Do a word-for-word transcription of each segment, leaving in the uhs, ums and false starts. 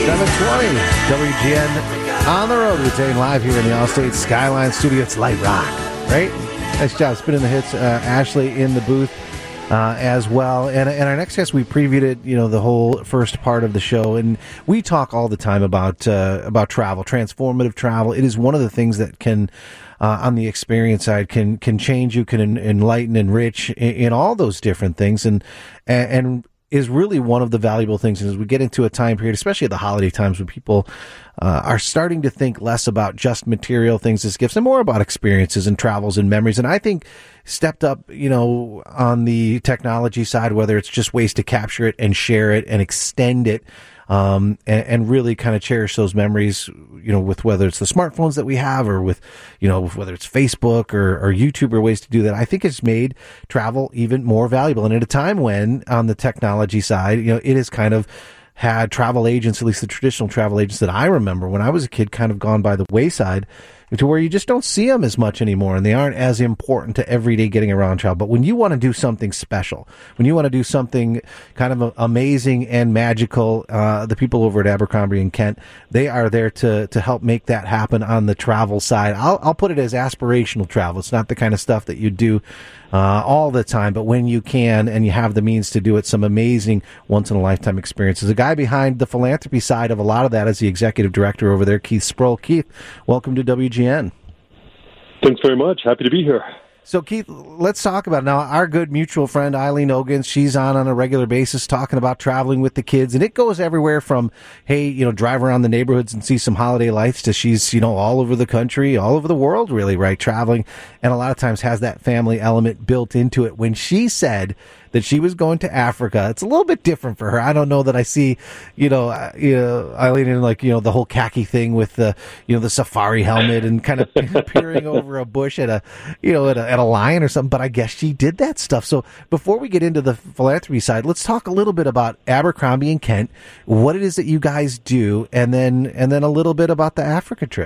seven twenty W G N on the road. We're staying live here in the Allstate Skyline Studio. It's light rock, right? Nice job spinning the hits. Uh, Ashley in the booth uh, as well. And, and our next guest, we previewed it, you know, the whole first part of the show. And we talk all the time about uh, about travel, transformative travel. It is one of the things that can, uh, on the experience side, can can change you, can en- enlighten, enrich in, in all those different things. And and, and is really one of the valuable things as we get into a time period, especially at the holiday times when people uh, are starting to think less about just material things as gifts and more about experiences and travels and memories. And I think stepped up, you know, on the technology side, whether it's just ways to capture it and share it and extend it, um, and, and really kind of cherish those memories, you know, with whether it's the smartphones that we have or with, you know, whether it's Facebook or, or YouTube or ways to do that. I think it's made travel even more valuable. And at a time when on the technology side, you know, it is kind of had travel agents, at least the traditional travel agents that I remember when I was a kid, kind of gone by the wayside to where you just don't see them as much anymore, and they aren't as important to everyday getting around travel. But when you want to do something special, when you want to do something kind of amazing and magical, uh, the people over at Abercrombie and Kent, they are there to to help make that happen on the travel side. I'll, I'll put it as aspirational travel. It's not the kind of stuff that you do uh, all the time, but when you can and you have the means to do it, some amazing once-in-a-lifetime experiences. The guy behind the philanthropy side of a lot of that is the executive director over there, Keith Sproul. Keith, welcome to W G N. Thanks very much. Happy to be here. So, Keith, let's talk about it. Now, our good mutual friend, Eileen Ogans, she's on on a regular basis talking about traveling with the kids, and it goes everywhere from, hey, you know, drive around the neighborhoods and see some holiday lights to she's, you know, all over the country, all over the world, really, right, traveling, and a lot of times has that family element built into it. When she said that she was going to Africa, it's a little bit different for her. I don't know that I see, you know, uh, you know, Eileen in like, you know, the whole khaki thing with the, you know, the safari helmet and kind of peering over a bush at a, you know, at a, at a lion or something. But I guess she did that stuff. So before we get into the philanthropy side, let's talk a little bit about Abercrombie and Kent, what it is that you guys do, and then and then a little bit about the Africa trip.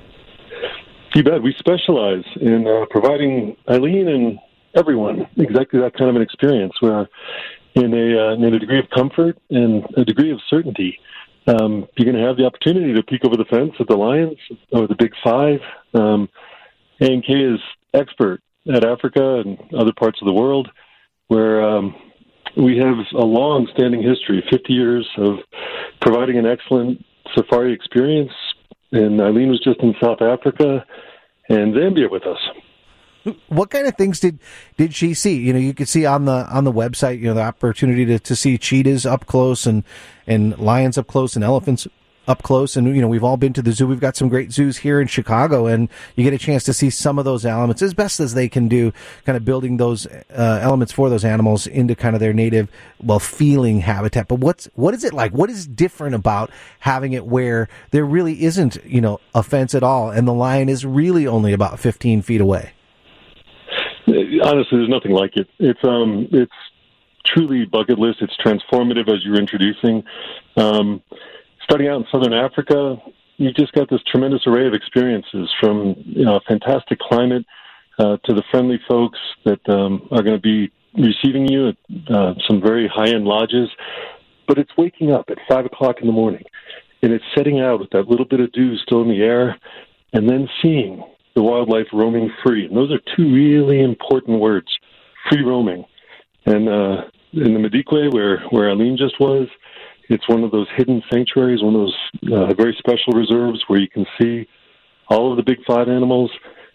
You bet. We specialize in uh, providing Eileen and everyone exactly that kind of an experience where in a, uh, in a degree of comfort and a degree of certainty, um, you're going to have the opportunity to peek over the fence at the Lions or the Big Five. Um, A and K is expert at Africa and other parts of the world where um, we have a long-standing history, fifty years of providing an excellent safari experience. And Eileen was just in South Africa and Zambia with us. What kind of things did, did she see? You know, you could see on the on the website, you know, the opportunity to, to see cheetahs up close and, and lions up close and elephants up close. And, you know, we've all been to the zoo. We've got some great zoos here in Chicago, and you get a chance to see some of those elements as best as they can do, kind of building those uh, elements for those animals into kind of their native, well, feeling habitat. But what's what is it like? What is different about having it where there really isn't, you know, a fence at all, and the lion is really only about fifteen feet away? Honestly, there's nothing like it. It's um, it's truly bucket list. It's transformative, as you're introducing. Um, starting out in Southern Africa, you've just got this tremendous array of experiences, from you know, a fantastic climate uh, to the friendly folks that um, are going to be receiving you at uh, some very high-end lodges. But it's waking up at five o'clock in the morning, and it's setting out with that little bit of dew still in the air, and then seeing the wildlife roaming free. And those are two really important words, free roaming. And uh, in the Madikwe, where, where Eileen just was, it's one of those hidden sanctuaries, one of those uh, very special reserves where you can see all of the big five animals.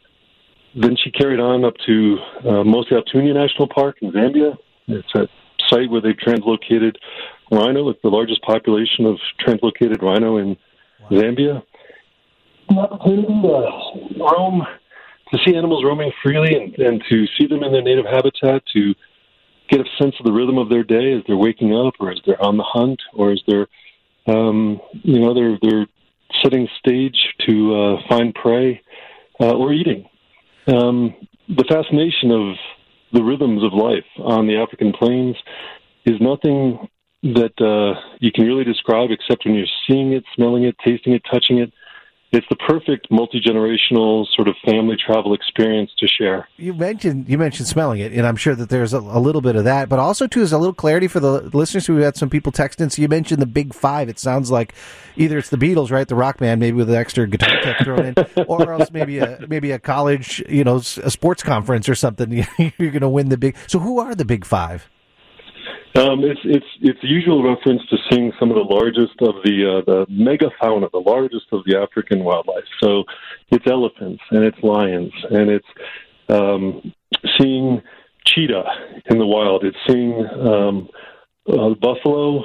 Then she carried on up to uh, Mosi Otunya National Park in Zambia. It's a site where they've translocated rhino. It's the largest population of translocated rhino in wow. Zambia. An opportunity to roam, to see animals roaming freely and, and to see them in their native habitat, to get a sense of the rhythm of their day as they're waking up, or as they're on the hunt, or as they're, um, you know, they're they're setting stage to uh, find prey uh, or eating. Um, the fascination of the rhythms of life on the African plains is nothing that uh, you can really describe except when you're seeing it, smelling it, tasting it, touching it. it's the perfect multi-generational sort of family travel experience to share. You mentioned you mentioned smelling it, and I'm sure that there's a, a little bit of that, but also too is a little clarity for the listeners who had some people text in. So you mentioned the Big Five. It sounds like either it's the Beatles, right, the rock band, maybe with an extra guitar tech thrown in, or else maybe a maybe a college, you know, a sports conference or something. You're going to win the big. So who are the Big Five? Um, it's it's it's the usual reference to seeing some of the largest of the uh, the megafauna, the largest of the African wildlife. So it's elephants and it's lions and it's um, seeing cheetah in the wild. It's seeing um, uh, buffalo,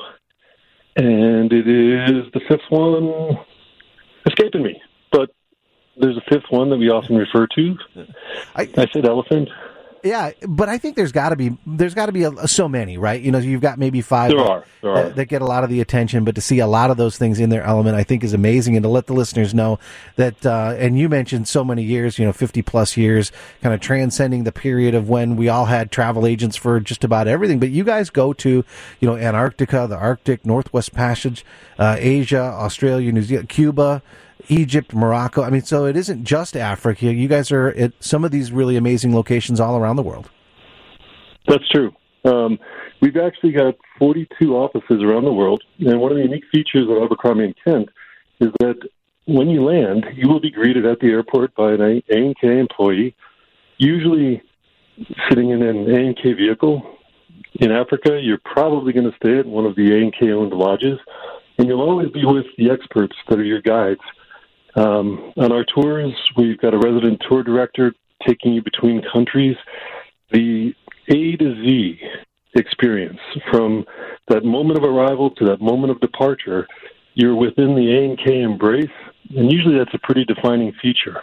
and it is the fifth one escaping me. But there's a fifth one that we often refer to. I, I said elephant. Yeah, but I think there's got to be there's got to be a, so many, right? You know, you've got maybe five there that, are, there are. That, that get a lot of the attention, but to see a lot of those things in their element, I think is amazing. And to let the listeners know that, uh, and you mentioned so many years, you know, fifty plus years, kind of transcending the period of when we all had travel agents for just about everything. But you guys go to, you know, Antarctica, the Arctic, Northwest Passage, uh, Asia, Australia, New Zealand, Cuba, Egypt, Morocco. I mean, so it isn't just Africa. You guys are at some of these really amazing locations all around the world. That's true. Um, we've actually got forty-two offices around the world, and one of the unique features of Abercrombie and Kent is that when you land, you will be greeted at the airport by an A and K employee, usually sitting in an A and K vehicle. In Africa, you're probably going to stay at one of the A and K-owned lodges, and you'll always be with the experts that are your guides. Um, on our tours, we've got a resident tour director taking you between countries. The A to Z experience, from that moment of arrival to that moment of departure, you're within the A and K embrace, and usually that's a pretty defining feature.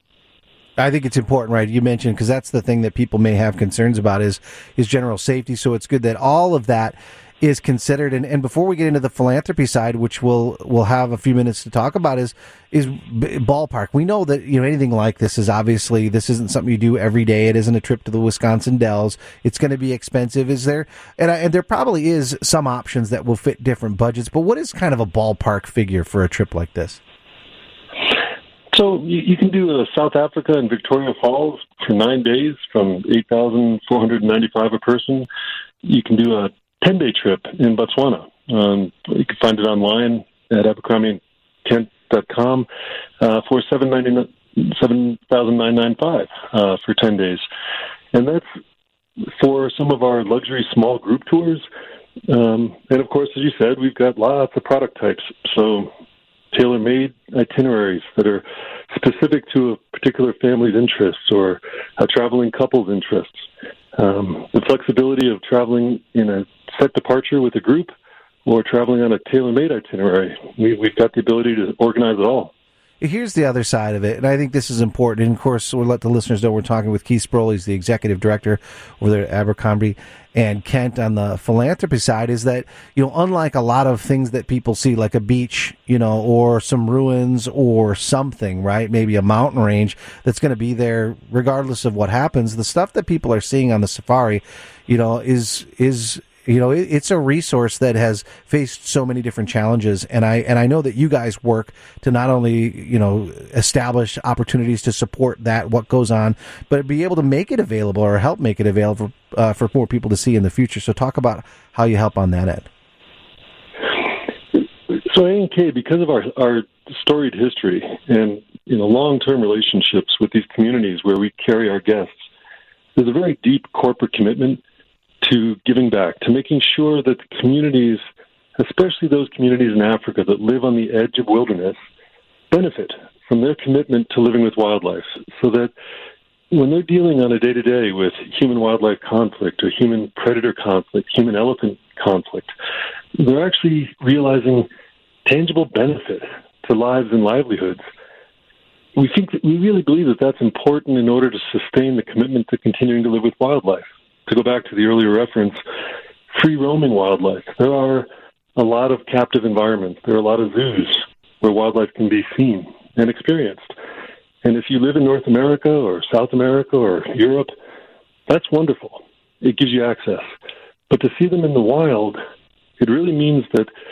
I think it's important, right? You mentioned, because that's the thing that people may have concerns about is is general safety. So it's good that all of that is considered. And, and before we get into the philanthropy side, which we'll we'll have a few minutes to talk about, is is ballpark. We know that, you know, anything like this is obviously, this isn't something you do every day. It isn't a trip to the Wisconsin Dells. It's going to be expensive. Is there, and, I, and there probably is some options that will fit different budgets, but what is kind of a ballpark figure for a trip like this? So you, you can do uh, South Africa and Victoria Falls for nine days from eight thousand four hundred ninety-five dollars a person. You can do a ten-day trip in Botswana. Um, you can find it online at abercrombie and kent dot com uh, for seven thousand nine hundred ninety-five dollars uh, for ten days. And that's for some of our luxury small group tours. Um, and, of course, as you said, we've got lots of product types. So tailor-made itineraries that are specific to a particular family's interests or a traveling couple's interests. Um, the flexibility of traveling in a set departure with a group or traveling on a tailor-made itinerary. We, we've got the ability to organize it all. Here's the other side of it, and I think this is important. And, of course, we'll let the listeners know we're talking with Keith Sproul. He's the executive director over there at Abercrombie and Kent on the philanthropy side, is that, you know, unlike a lot of things that people see, like a beach, you know, or some ruins or something, right, maybe a mountain range that's going to be there regardless of what happens, the stuff that people are seeing on the safari, you know, is is you know, it, it's a resource that has faced so many different challenges, and I and I know that you guys work to not only, you know, establish opportunities to support that, what goes on, but be able to make it available or help make it available uh, for more people to see in the future. So talk about how you help on that end. So A and K, because of our our storied history and, you know, long-term relationships with these communities where we carry our guests, there's a very deep corporate commitment to giving back, to making sure that the communities, especially those communities in Africa that live on the edge of wilderness, benefit from their commitment to living with wildlife, so that when they're dealing on a day-to-day with human-wildlife conflict or human-predator conflict, human-elephant conflict, they're actually realizing tangible benefit to lives and livelihoods. We think that, we really believe that that's important in order to sustain the commitment to continuing to live with wildlife. To go back to the earlier reference, free roaming wildlife. There are a lot of captive environments. There are a lot of zoos where wildlife can be seen and experienced. And if you live in North America or South America or Europe, that's wonderful. It gives you access. But to see them in the wild, it really means that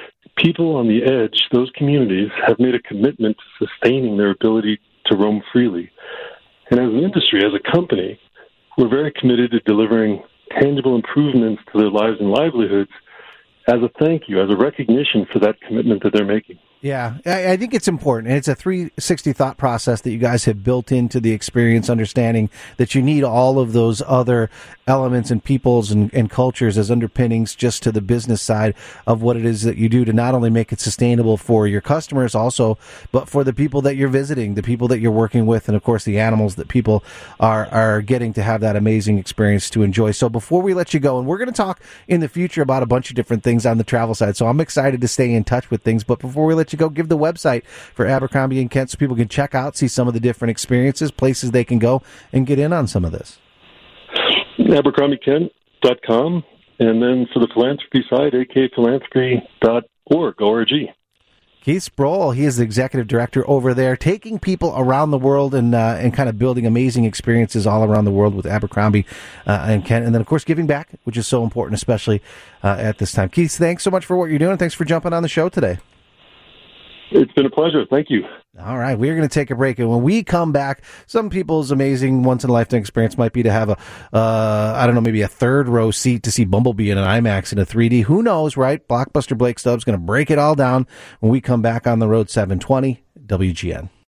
people on the edge, those communities, have made a commitment to sustaining their ability to roam freely. And as an industry, as a company, we're very committed to delivering tangible improvements to their lives and livelihoods as a thank you, as a recognition for that commitment that they're making. Yeah, I, I think it's important. And it's a three sixty thought process that you guys have built into the experience, understanding that you need all of those other elements and peoples and, and cultures as underpinnings just to the business side of what it is that you do to not only make it sustainable for your customers also, but for the people that you're visiting, the people that you're working with, and of course the animals that people are, are getting to have that amazing experience to enjoy. So before we let you go, and we're going to talk in the future about a bunch of different things on the travel side, so I'm excited to stay in touch with things, but before we let you go, give the website for Abercrombie and Kent so people can check out, see some of the different experiences, places they can go and get in on some of this. Abercrombie Kent dot com, and then for the philanthropy side, a k philanthropy dot org. Keith Sproul, he is the executive director over there, taking people around the world and uh, and kind of building amazing experiences all around the world with Abercrombie uh, and Kent, and then of course giving back, which is so important, especially uh, at this time. Keith, thanks so much for what you're doing. Thanks for jumping on the show today. It's been a pleasure. Thank you. All right, we're going to take a break, and when we come back, some people's amazing once-in-a-lifetime experience might be to have a, uh, I don't know, maybe a third-row seat to see Bumblebee in an IMAX in a three D. Who knows, right? Blockbuster Blake Stubbs going to break it all down when we come back on the road, seven twenty W G N.